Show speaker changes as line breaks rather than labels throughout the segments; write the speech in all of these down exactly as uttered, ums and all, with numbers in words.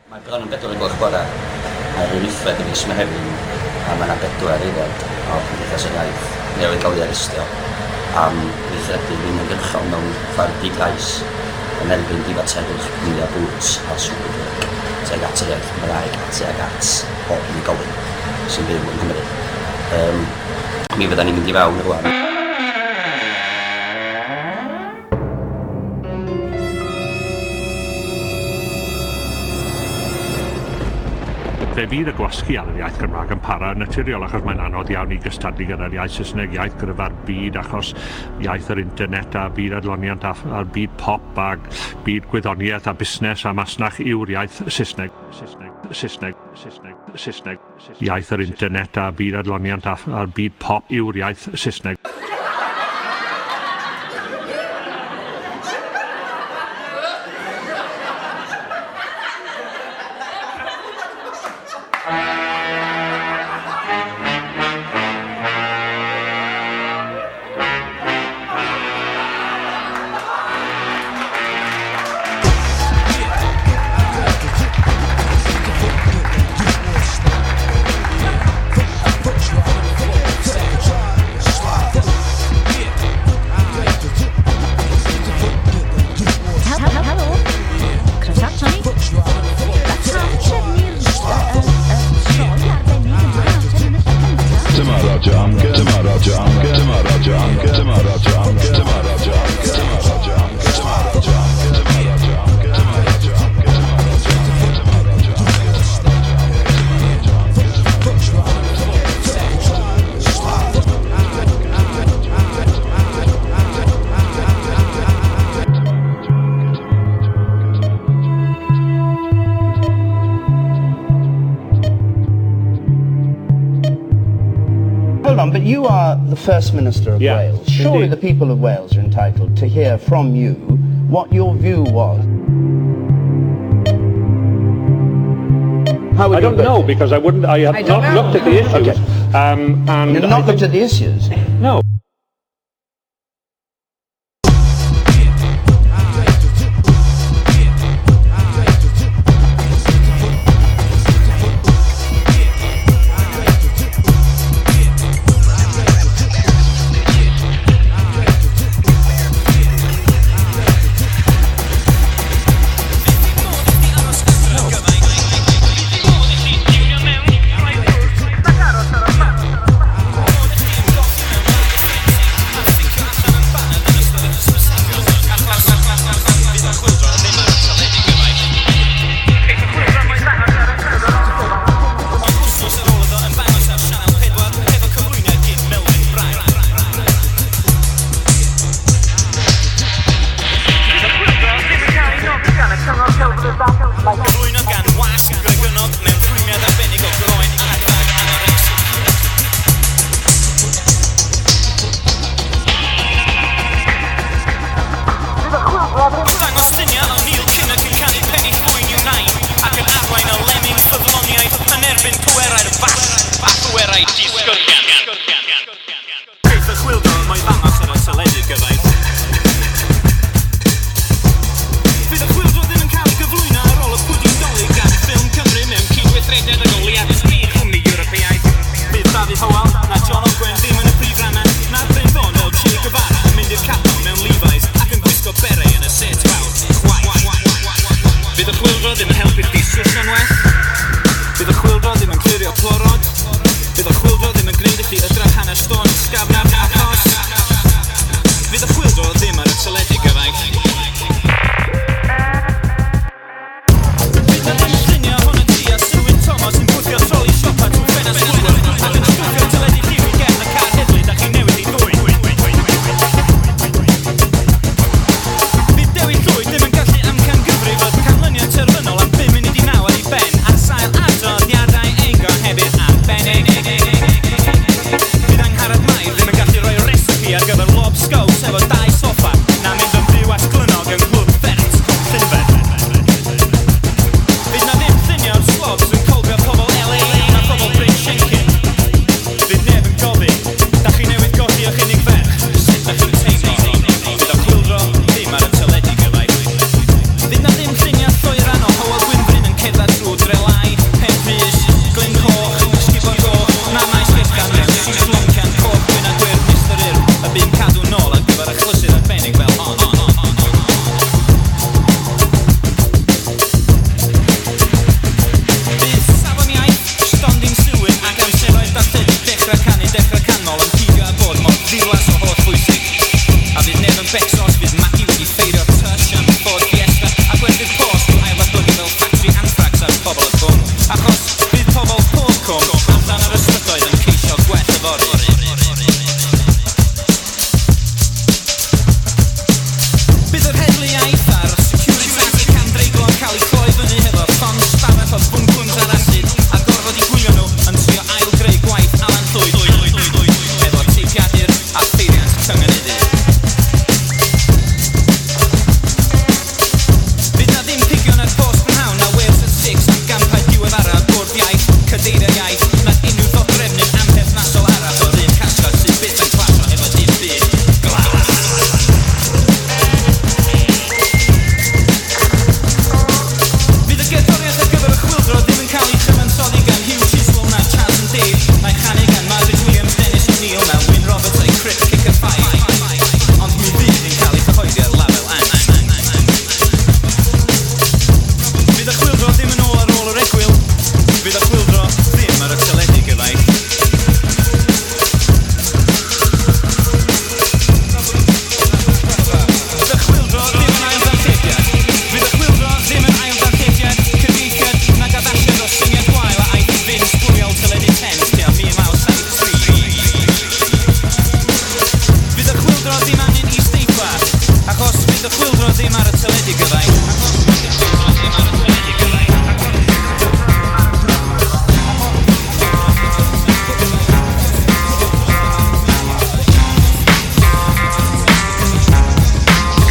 Mae bron yn bedwar yn gwrdd bora ar yr Uffred yn Ysmehefin a mae yna bedwar aelod o Cymdeithas yr Iaith newydd gael ei arestio am weithredu yn ymgyrchol mewn ffordd di-gais yn erbyn difaterwch gwyliau boots a swyddig tuag at yr iaith Gymraeg a tuag at o unigolyn sy'n byw yn Nghymru. Um, mi fydda ni'n mynd i fewn rwan.
Fe fydd y gwasgu ar yr iaith Gymraeg yn para yn naturiol achos mae'n anodd iawn i gystadlu gyda'r iaith Saesneg, iaith gryfa'r byd achos iaith yr internet a byd adloniant a, a byd pop a byd gwyddoniaeth a busnes a masnach yw'r iaith Saesneg. Saesneg, Saesneg, Saesneg, Saesneg, iaith yr internet a byd adloniant a, a byd pop yw'r iaith Saesneg.
But you are the First Minister of
yeah,
Wales. Surely
indeed.
the people of Wales are entitled to hear from you what your view was. How would
I don't know, because I wouldn't. I have
I
not
know.
looked at the issues.
Okay.
Um, and
You've not
I
looked
think,
at the issues?
No.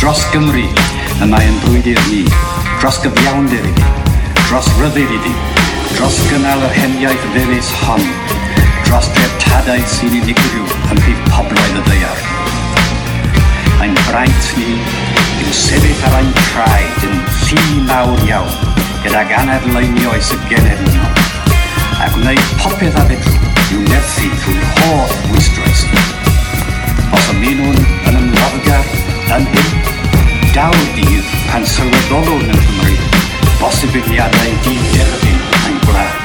dros Gymru y mae yn brwydr ni, dros gyfiawnder i ni, dros ryddid i ni, dros gynnal yr heniaeth ddilys hon, dros dreftadaeth sy'n unigryw yn prif pobloedd y ddaear. Mae'n braint ni yn sefyll ar ein traed yn lli mawr iawn gydag anadleini oes y genedl a gwneud popeth a fedrw i'w nerthu trwy'r holl wystroes. Os ymunwn yn ymladdgar yn hyn, dawl dydd pan sylweddolwn yn Cymru bosibiliadau di-derbyn ein gwlad.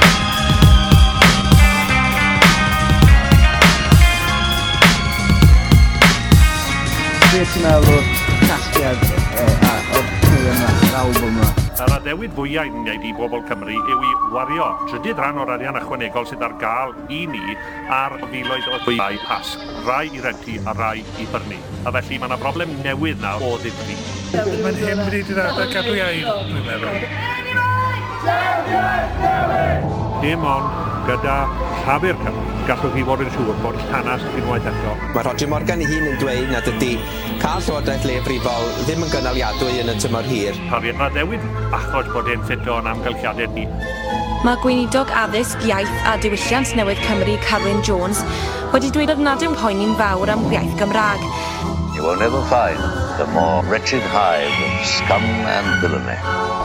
Beth sy'n meddwl o'r casgliad o'r cyfnod yma, yr album yma?
Yr addewid fwyaf ni'n gwneud i bobl Cymru yw i wario trydydd rhan o'r arian ychwanegol sydd ar gael i ni ar filoedd o ddwyau pasg. Rai i renti a rai i byrnu. A felly mae yna broblem newydd na o ddifri.
Mae'n hyn wedi dod â gadw iawn, dwi'n meddwl.
Dim ond gyda llafur Cymru. Gallwch chi fod yn siŵr bod hanes unwaith eto.
Mae Roger Morgan ei hun yn dweud nad ydy cael llywodraeth leafrifol ddim yn gynaliadwy yn y tymor hir.
Cariad na ddewid achos bod e'n ffudo yn amgylchiadau ni.
Mae gweinidog addysg, iaith a diwylliant newydd Cymru Carwyn Jones wedi dweud oedd nad yw'n poeni'n fawr am iaith Gymraeg.
You will never find the more wretched hive of scum and villainy.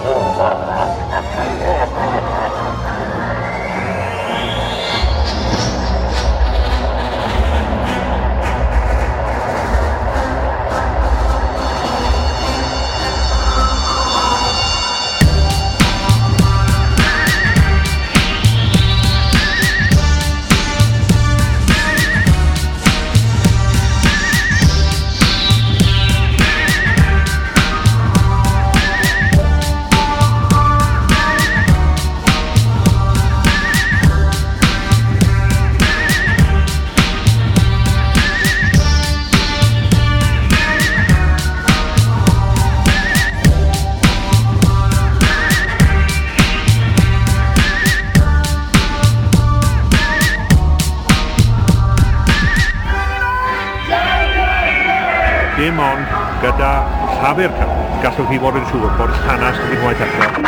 Dim ond gyda llafur Cymru. Gallwch chi fod yn siŵr bod hanes unwaith eto.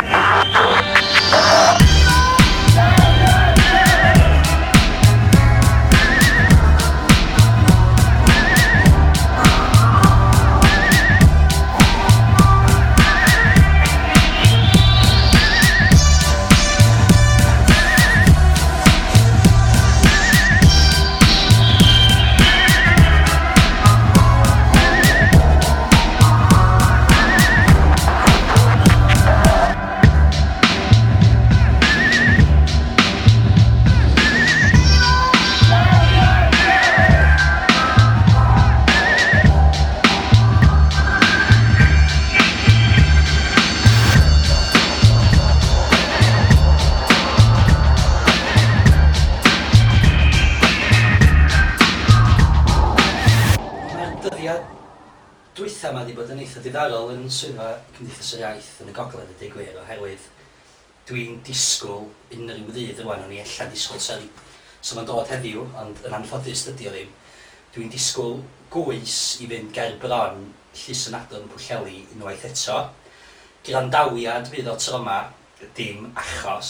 Dwytha yma wedi bod yn eitha diddorol yn swyddfa Cymdeithas yr Iaith yn y Gogledd y Degwyr oherwydd dwi'n disgwyl unrhyw ddydd rwan o'n i ella disgwyl seri so mae'n dod heddiw ond yn anffodus dydi o ddim. Dwi'n disgwyl gwys i fynd ger bron Llys yn Adon Pwllheli unwaith eto. Grandawiad fydd o tro yma dim achos.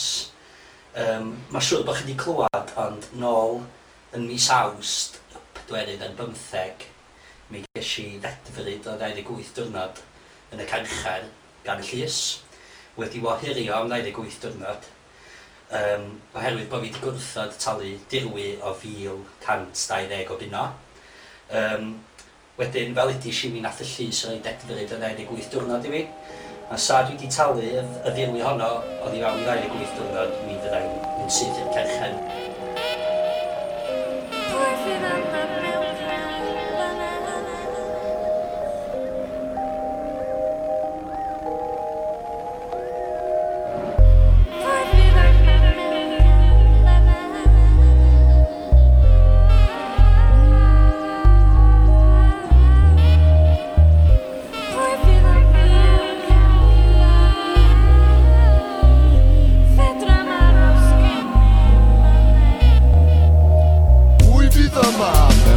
Um, Mae'n siŵr bod chi wedi clywed ond nôl yn mis Awst pedwerydd ar bymtheg mi ges i ddedfryd o ddau ddeg wyth diwrnod yn y Carchar gan y Llys wedi wahirio am ddau ddeg wyth diwrnod um, oherwydd bod fi wedi gwrthod talu dirwy o fil cant dau ddeg o bunno. Um, wedyn fel edrych i mi nath y Llys roi ddedfryd o ddau ddeg wyth diwrnod i fi a sa dwi wedi talu y, y dirwy honno oedd i fewn i ddau ddeg wyth diwrnod mi fyddai'n mynd syth i'r Carchar.
Mama.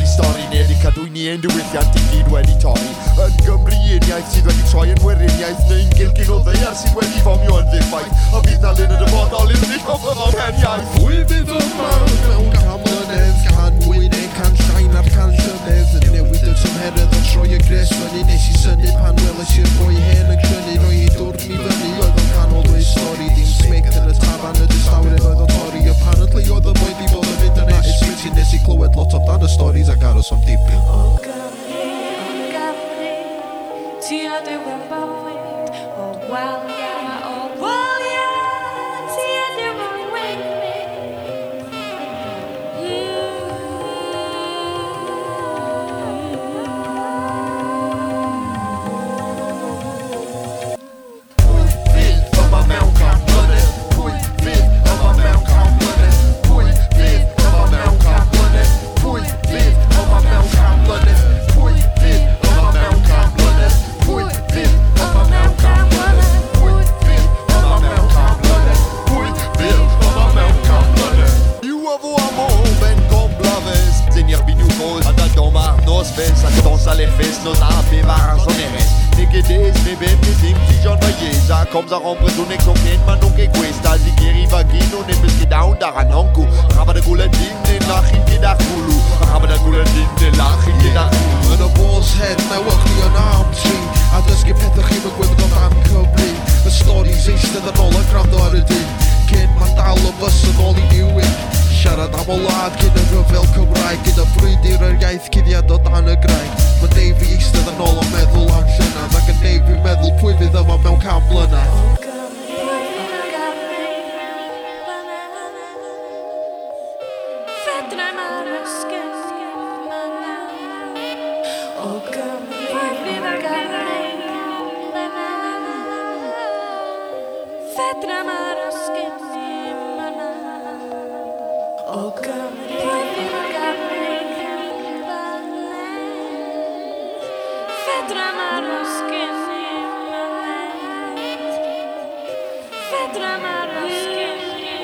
sgwennu stori neu di cadw ni ein diwylliant i gyd wedi torri. Yn Gymru un iaith sydd wedi troi yn weriniaeth neu'n gilgyn o ddeiar sydd wedi fomio yn ddiffaith. A fydd na lun y dyfodol i'r ddich o fyddol hen iaith. Pwy fydd yma mewn cam mlynedd, can mwy neu can llain ar can llynedd. Yn newid y tymheredd o troi y gres fyny nes i syni pan weles i'r boi hen yn crynu. Roi i dwrn mi fyny oedd o'n canol dweud stori. Dim smegt yn y tafarn y distawrydd oedd o'n torri. Apparently oedd y boi di bod yn fynd yn eis smitty nes i clywed lot o dan y storis ac aros am dipyn.
O Gymru, o Gymru, ti a diwedd bywyd, o walia, o walia, ti a diwedd wynnu.
Pwy fydd yma mewn cam mlynedd? Pwy fydd yma mewn cam mlynedd? Pwy fydd yma mewn cam mlynedd? Pwy fydd yma mewn cam mlynedd? Pwy fydd yma mewn cam mlynedd? Pwy fydd yma mewn cam mlynedd? Pwy fydd yma mewn cam mlynedd? Pwy fydd yma mewn cam mlynedd? You have one more and come blavers. Seigneur Binoufos, a da doma, nos fes, a dans à l'effet, nos abbés, varans, on est res. Nigedés, me ben, me sim, si John Valleza, comes a rompresone, clonken, man non che questa, si chieri vagino, ne peschi down, da ranonku, raba de gulandin, ne lachin, ke da kulu, raba de gulandin, ne lachin, ke da kulu. Yn y boss head, na wach ni yn arm tree, a dysgu pethau chi yn gwybod o fan Cymru, y storis eistedd yn ôl a gwrando ar y dyn, cyn ma'n dal y bus yn ôl i Newydd. Siarad am o lad cyn y rhyfel Cymraeg, gyda brwydyr yr iaith cuddiad o dan y graig. Mae'n neud fi eistedd yn ôl o meddwl am llynedd, ac yn neud fi meddwl pwy fydd yma mewn cam mlynedd.
O Gymru, o Gymru, fedrem ar ysgyn myna. O Gymru, o Gymru, fedrem ar ysgyn myna. O Gymru, o Gymru, fedrem ar ysgyn myna. Fedrem ar ysgyn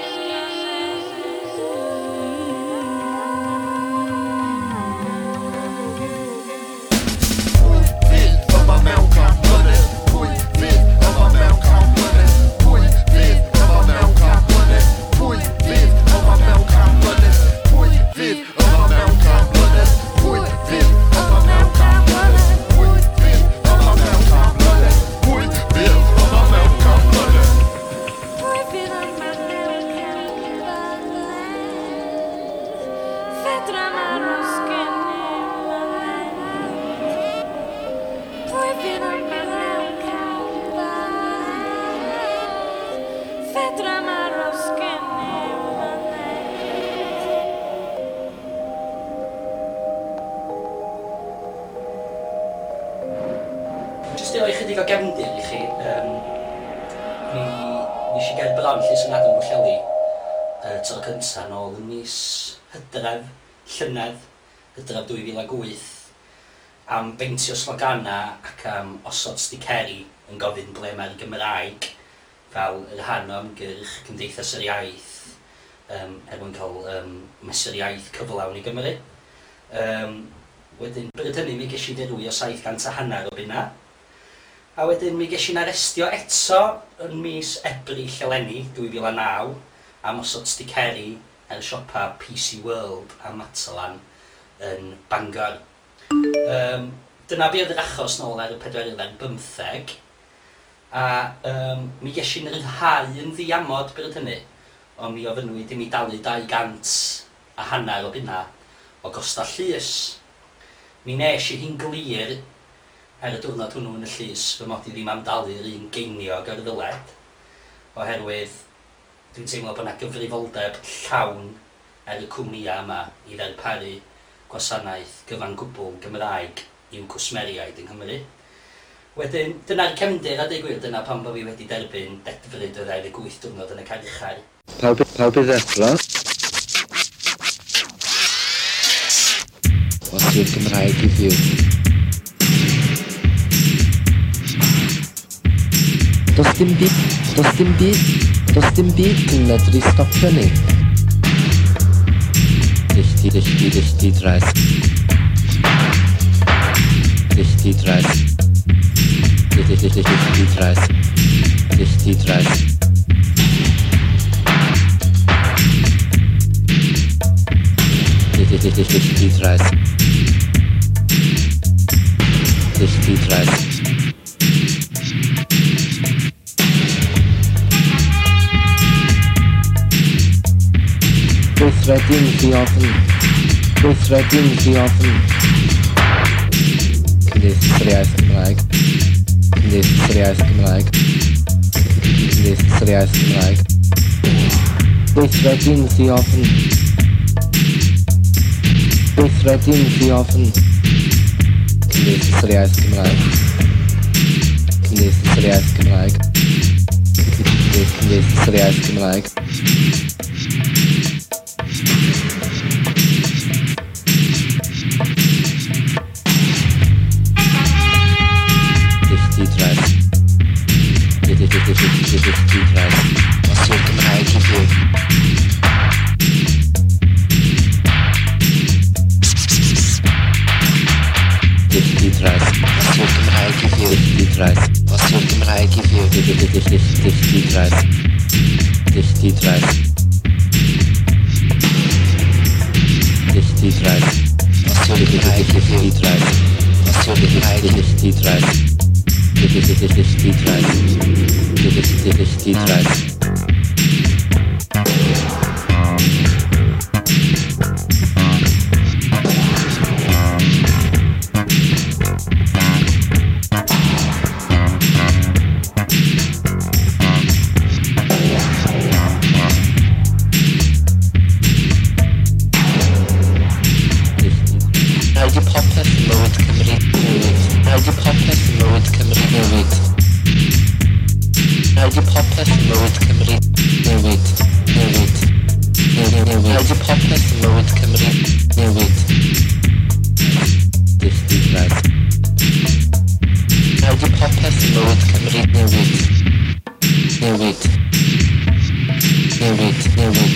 Pwy fydd yma mewn cam mlynedd? Pwy fydd yma mewn cam mlynedd? Pwy fydd yma mewn cam mlynedd? Pwy fydd yma mewn cam mlynedd? Pwy fydd yma mewn cam mlynedd? Pwy fydd yma mewn cam mlynedd? Pwy fydd yma mewn cam mlynedd? Pwy fydd yma mewn cam mlynedd?
Pwy fydd yma mewn cam mlynedd? Fedrem ar ysgyn myna. Pwy fydd yma mewn cam mlynedd? Fedrem ar ysgyn myna.
Jyst i roi chydig o gefndir i chi, um, mi nes i gael bron llys yn adon o Lleli uh, tro cynta nôl yn mis Hydref, llynedd, Hydref dwy fil ag wyth, am beintio slogana ac am osod sticeri yn gofyn ble mae'r Gymraeg fel yr rhan o ymgyrch Cymdeithas yr Iaith um, er mwyn cael um, mesur iaith cyflawn i Gymru. Um, wedyn, bryd hynny mi ges i dirwy o saith gant a hanner o bunna. A wedyn mi ges i'n arestio eto yn mis Ebrill eleni dwy fil a naw am osod sticeri ar y siopa P C World a Matalan yn Bangor. Um, dyna fi oedd yr achos nôl ar y pedwerydd ar bymtheg. A um, mi ges i'n ryddhau yn ddiamod bryd hynny, ond mi ofynnwyd i mi dalu dau gant a hanner o bunna o gosta llys. Mi nes i hi'n glir ar y diwrnod hwnnw yn y llys fy mod i ddim am dalu'r un geiniog ar ddyled, oherwydd dwi'n teimlo bod yna gyfrifoldeb llawn ar y cwmnïa yma i ddarparu gwasanaeth gyfan gwbl Gymraeg i'w cwsmeriaid yng Nghymru. Wedyn, dyna'r cefndir a dweud gwir, dyna pan bod fi wedi derbyn dedfryd o ddau ddeg wyth diwrnod yn y Carchar.
Pawb, pawb i ddeffro. Os yw'r Gymraeg i fyw. Does dim byd, does dim byd, does dim byd yn medru stopio ni. Dichti, dichti, dichti, dres.
Dichtdiedreis. Dichtdiedreis. Dichtdiedreis. Dichtdiedreis. Dichtdiedreis. Gweithredyn ddiofn. Gweithredyn ddiofn. Cymdeithas Gymraeg. Cymdeithas Gymraeg. Cymdeithas Gymraeg. Gweithredyn ddiofn. Gweithredyn ddiofn. Cymdeithas Gymraeg. Cymdeithas Gymraeg. Cymdeithas Gymraeg. Dichtdiedreis. Dichtdiedreis. Was yw'r Gymraeg i fi? Dichtdiedreis. Was yw'r Gymraeg i fi? Dichtdiedreis. Was yw'r Gymraeg i fi? Dichtdiedreis. Dichtdiedreis. Dichtdiedreis. Was yw'r Gymraeg i fi? Dichtdiedreis. Was yw'r Gymraeg i fi? Dichtdiedreis. Dichtdiedreis. Dichtdiedreis. Radio Popeth yn mywyd Cymru newid. Radio Popeth yn mywyd Cymru newid. Radio Popeth yn mywyd Cymru newid. Newid. Newid. Radio Popeth yn mywyd Cymru newid. Dichtdiedreis. Radio Popeth yn mywyd Cymru newid. Newid. Newid. Newid.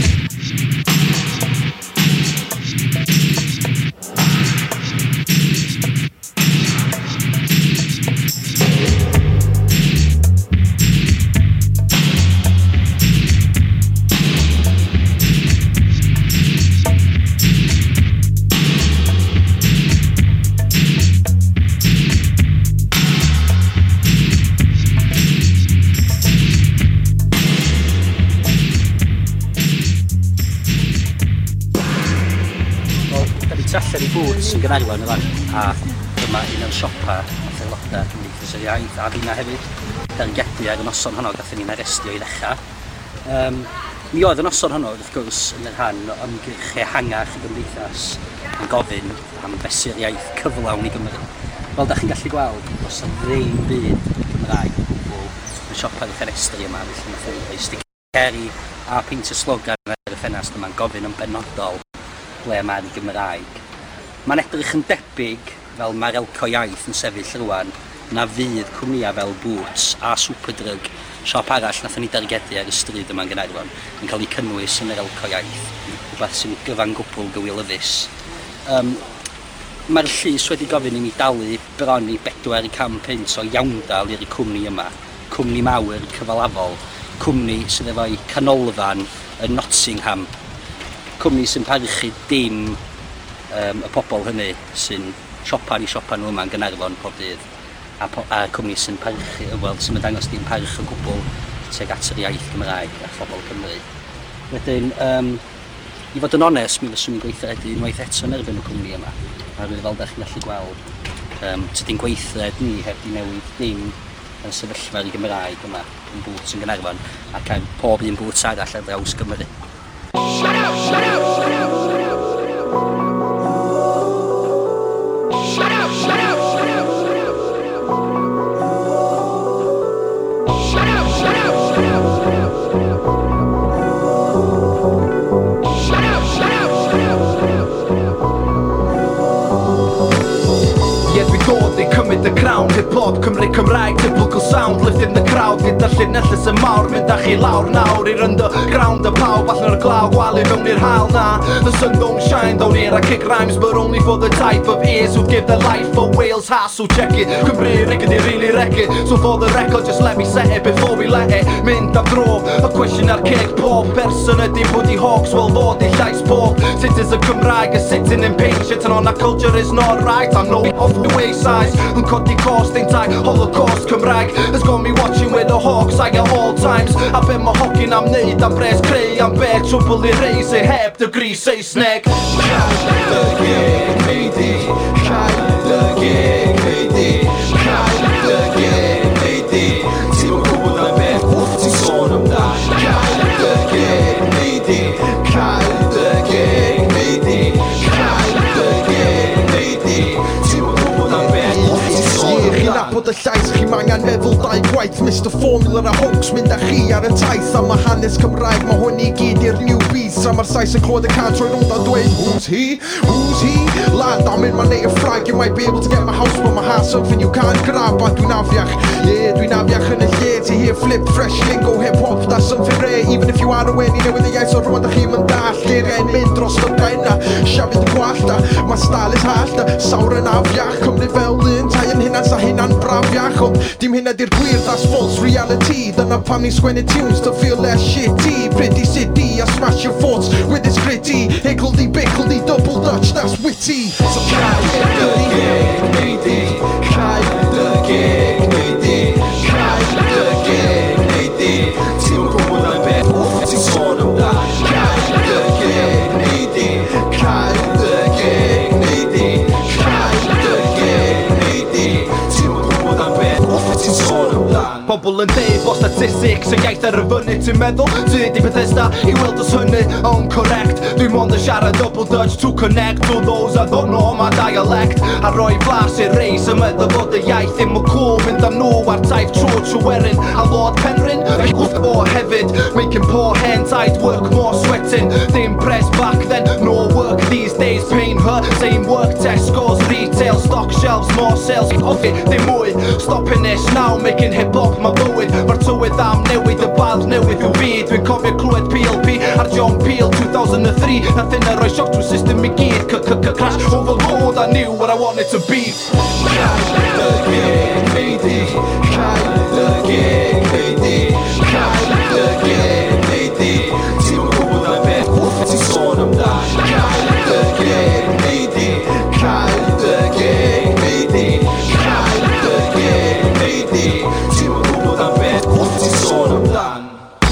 Allan i Boots yn Gaernarfon yma, a dyma un o'r siopa a aelodau Cymdeithas yr Iaith a finna hefyd dargedu ar y noson honno gathon ni'n arestio i ddechrau. Um, mi oedd y noson honno wrth gwrs yn y rhan o ymgyrch ehangach y Gymdeithas yn gofyn am fesur iaith cyflawn i Gymru. Fel da chi'n gallu gweld, os yna ddim byd Gymraeg o gwbl yn siopa ar y ffenestri yma, felly nath ei sticeri a peint y slogan ar y ffenast yma'n gofyn yn benodol ble mae'r Gymraeg. Mae'n edrych yn debyg fel mae'r Elco Iaith yn sefyll rwan na fydd cwmnïau fel Boots a Superdrug, siop arall nathon ni dargedu ar y stryd yma'n Gaernarfon, yn cael ei cynnwys yn yr Elco Iaith, rhywbeth sy'n gyfan gwbl gywilyddus. Um, Mae'r llys wedi gofyn i mi dalu bron i bedwar cant punt o iawndal i'r cwmni yma, cwmni mawr cyfalafol, cwmni sydd efo'i canolfan yn Nottingham, cwmni sy'n parchu dim um, y pobl hynny sy'n siopan i siopan nhw yma'n Gaernarfon pob dydd, a, po a cwmni sy'n parchu, wel, sy'n dangos dim parch o gwbl tuag at yr iaith Gymraeg a phobl Cymru. Wedyn, um, i fod yn onest, mi fyswn i'n gweithredu unwaith eto yn erbyn y cwmni yma. A rwy'n fel da chi'n gallu gweld, um, tydi'n gweithred ni heb di newid dim yn sefyllfa'r i Gymraeg yma yn Boots yn Gaernarfon, ac ar pob un Boots arall ar draws Gymru. Shut up, shut up, shut up, shut up. Shut up, shut up, shut up, shut up. Shut up, shut up, shut up, shut up. Shut up, shut up, shut up, shut up. Yet we thought they commit the crown. Hip-hop, Cymru, Cymraeg, typical sound. Lifted
in the crowd gyda llinellus y mawr mynd â chi lawr nawr i'r underground y pawb allan o'r glaw gwalu mewn i'r hael na. The sun don't shine down here, I kick rhymes but only for the type of ears who give their life for Wales hassle. Check it, Cymru rigged it, really wreck it. So for the record just let me set it before we let it mynd am dro. A question ar ceg pob person ydi Woody Hawks wel fod i llais pob citizens y Cymraeg are sitting impatient and on that culture is not right. I'm no off the wayside yn codi cost ein tai Holocaust Cymraeg has got me watching with the hawks eye at all times. A be ma hogyn am neud am bres creu am be trwbl i reis e heb dygri Saesneg. Cael dy geg meidi, cael dy geg meidi, cael dy geg meidi. Ti'n mwyn gwybod am beth wrth ti'n sôn amdan. Cael dy geg meidi, cael dy geg meidi, cael dy geg meidi. Ti'n mwyn gwybod am beth wrth ti'n sôn amdan. Chi'n nabod y llais, chi'n angen meddwl dau gwaith. Mister Formula a Hawks mynd â chi ar y taith. Am y hanes Cymraeg, mae hwn i gyd i'r newbies. Tra mae'r sais yn clywed y can trwy'n rwnd a dweud who's he? Who's he? Lad, I'm in my native flag. You might be able to get my house but my heart's something you can't grab. A dwi'n afiach, yeah, dwi'n afiach yn y lle. To hear flip, fresh lingo, hip-hop, that's something rare. Even if you are aware, ni newydd y iaith o rwan da chi'n mynd all. Geiriau'n mynd dros y benna, siafyd y gwallt a mae style is hallt a sawr yn afiach. Cymru fel un, tai yn hynna'n sa hynna'n brafiach. Ond dim hynna di'r gwir, that's false reality. Dyna pam ni'n sgwennu tunes to feel less shitty. Pretty city, I smash your thoughts with this gritty. Higgledy-pickledy, double dutch, that's witty. So cael dy geg meidi, cael dy geg meidi, cael dy geg meidi. Ti'n mwyn gwybod am beth wrth ti'n sôn amdan. Cael dy geg meidi, cael dy geg meidi, cael dy geg meidi. Ti'n mwyn gwybod am beth wrth ti'n sôn amdan. Pobl yn deud bod statistics yn iaith ar y fyny. Ti'n meddwl, dyd i Bethesda i weld os hynny yn correct. Dwi'n mond yn siarad double dutch to connect to those I don't know my dialect. A roi blas i'r reis yn meddwl fod y iaith ddim yn cool. Mynd am nhw ar taith trwy Tryweryn a Lord Penrhyn. Wrth o hefyd, making poor hens I'd work more sweating. Ddim press back then, no work these days. Pain her, same work, Tesco's retail, stock shelves, more sales. Off it, ddim mwy, stopping this now, making hip-hop my bywyd. Mae'r tywydd am newid y bald newydd yw fi. Dwi'n cofio clywed P L P ar John Peel two thousand three. Nath yna roi sioc trwy system i gyd. C-c-c-crash overload, I knew what I wanted to be. Cael dy geg meidi, cael dy geg meidi, cael dy geg meidi. Ti'n mwyn gwybod am beth wrth ti'n sôn amdan. Cael dy geg meidi, cael dy geg meidi, cael dy geg meidi. Ti'n mwyn gwybod am beth wrth ti'n sôn amdan.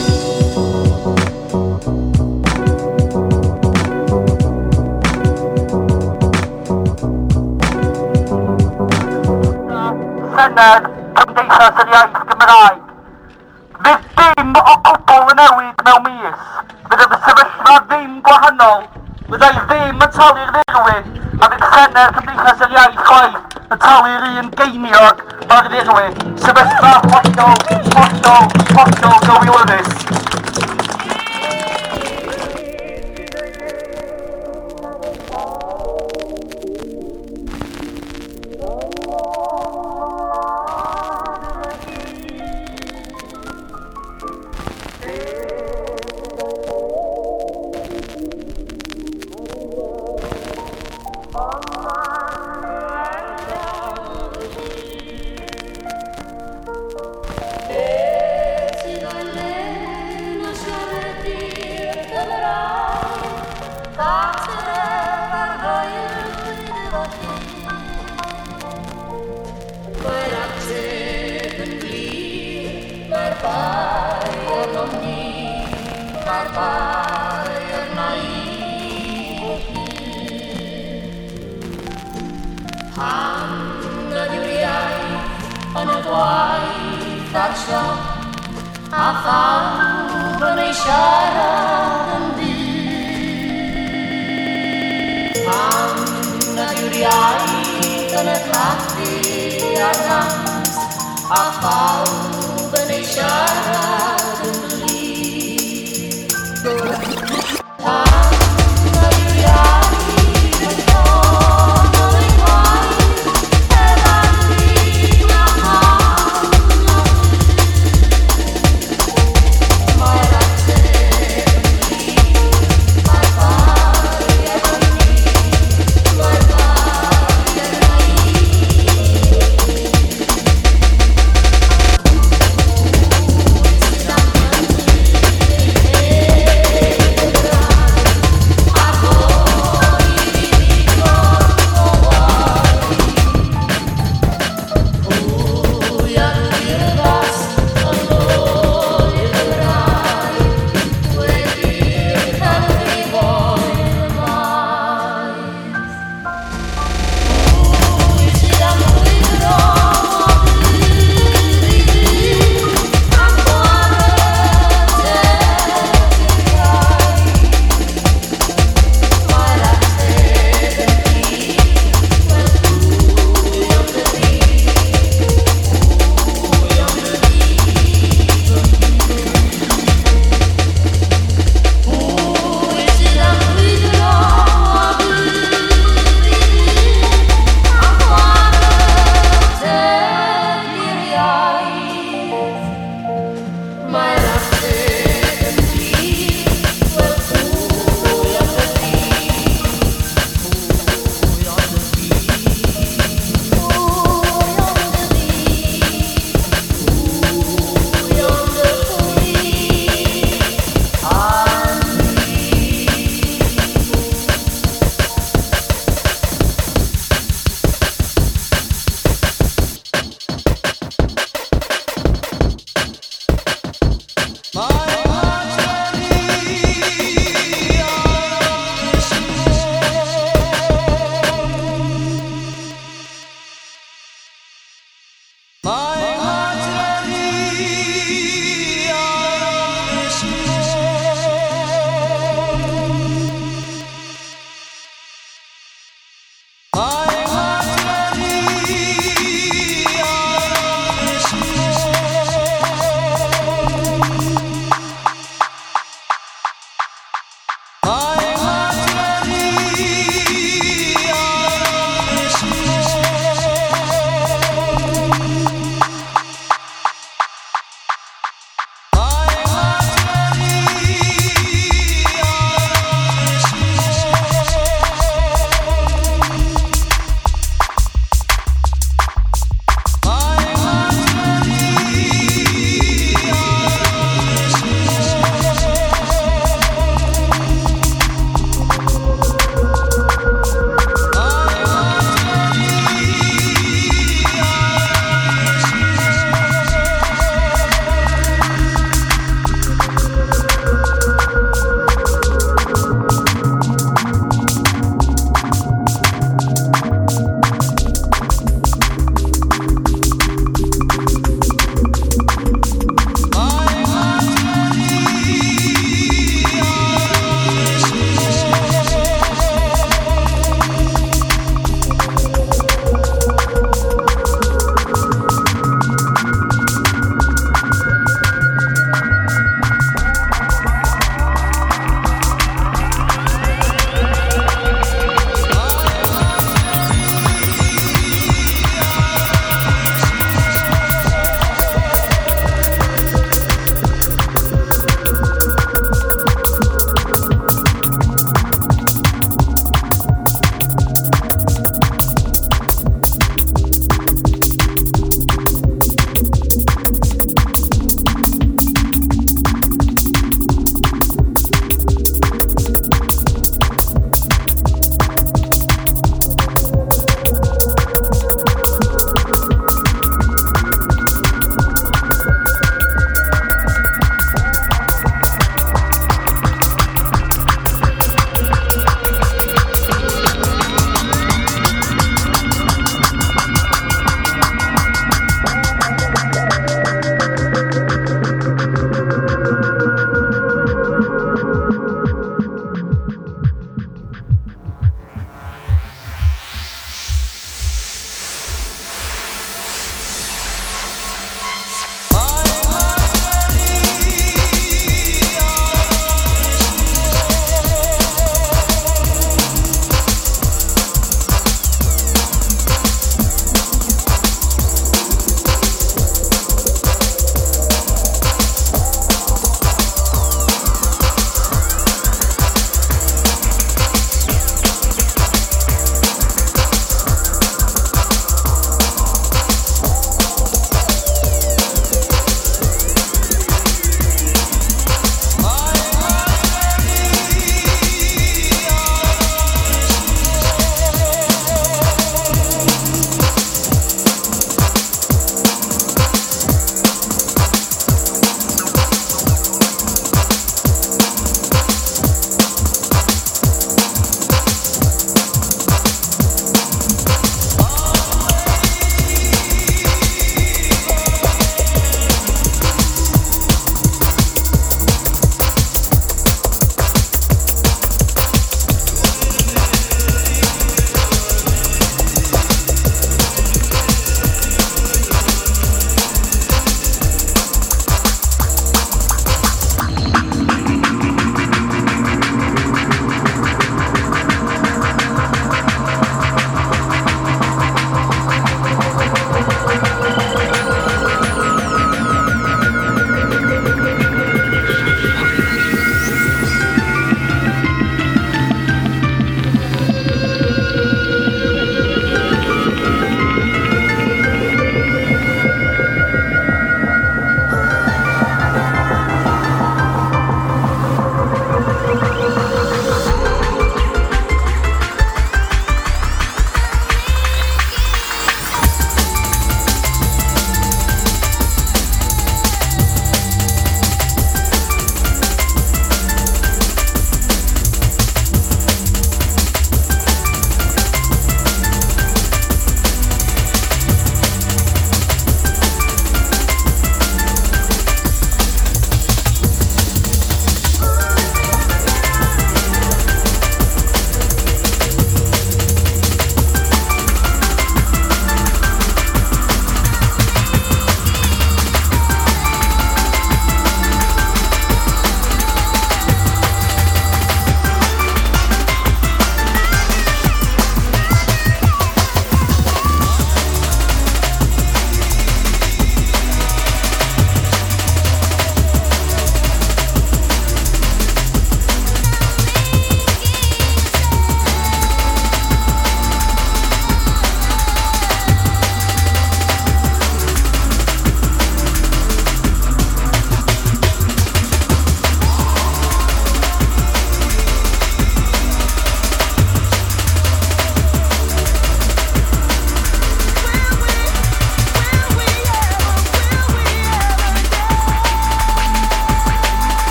Senedd Cymdeithas yr Iaith Gymraeg. Fydd dim o gwbl yn newid mewn mis. Fydd y sefyllfa ddim gwahanol. Fyddai ddim yn talu'r ddirwyn. A fydd Senedd Cymdeithas yr Iaith chwaith yn talu'r un geiniog o'r ddirwyn. Sefyllfa hollol, hollol, hollol gywilyddus.
A phawb yn ei siarad yn dyn. Pam nad yw'r iaith yn y caffi a'r gams, a phawb yn ei siarad yn blin. Pam nad yw'r iaith yn ffôn o'n ei gwaith, efo'r dyn a hal.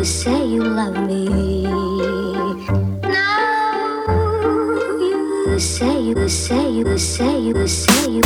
you say you love me. Now you say you say you say you say you.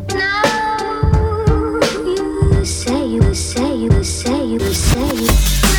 Say you say you say you say you